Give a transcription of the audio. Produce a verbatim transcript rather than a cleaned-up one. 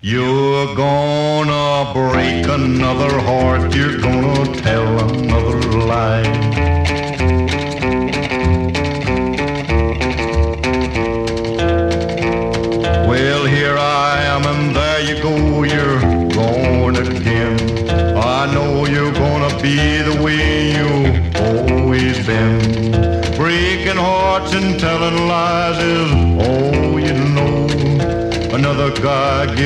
You're gonna break another heart, you're gonna tell another lie. Well, here I am and there you go, you're going again. I know you're gonna be the way you've always been. Breaking hearts and telling lies is all you know. Another guy